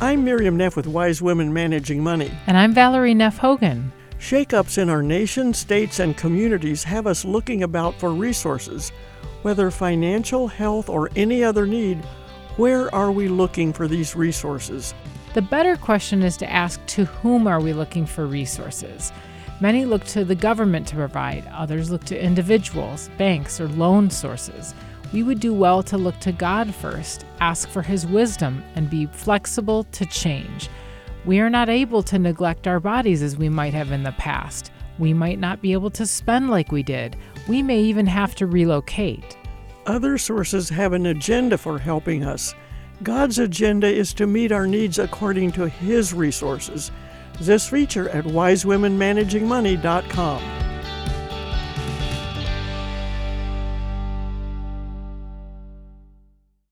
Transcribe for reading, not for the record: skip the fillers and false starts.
I'm Miriam Neff with Wise Women Managing Money. And I'm Valerie Neff Hogan. Shakeups in our nation, states, and communities have us looking about for resources. Whether financial, health, or any other need, where are we looking for these resources? The better question is to ask, to whom are we looking for resources? Many look to the government to provide, others look to individuals, banks, or loan sources. We would do well to look to God first, ask for His wisdom, and be flexible to change. We are not able to neglect our bodies as we might have in the past. We might not be able to spend like we did. We may even have to relocate. Other sources have an agenda for helping us. God's agenda is to meet our needs according to His resources. This feature at wisewomenmanagingmoney.com.